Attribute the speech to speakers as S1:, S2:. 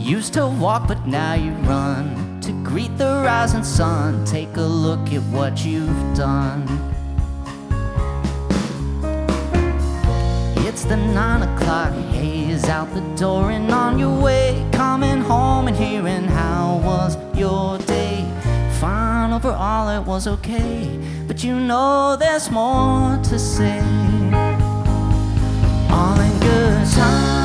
S1: Used to walk, but now you run to greet the rising sun. Take a look at what you've done. It's the 9 o'clock haze out the door and on your way, coming home and hearing how was your day. Fine, overall it was okay, but you know there's more to say. All in good time.